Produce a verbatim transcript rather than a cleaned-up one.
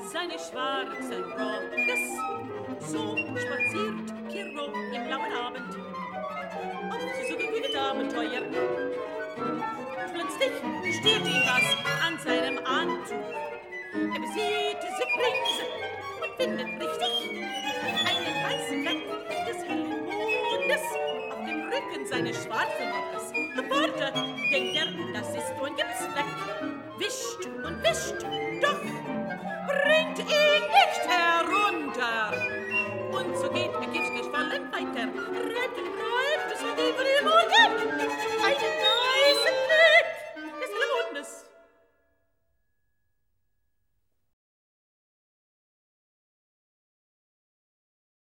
seines schwarzen Rockes. So spaziert Pierrot im blauen Abend auf so geglückt Abenteuer. Plötzlich stört ihn was an seinem Anzug. Er besieht sich rings und findet richtig einen weißen Fleck des hellen Mondes auf dem Rücken seines schwarzen Rockes.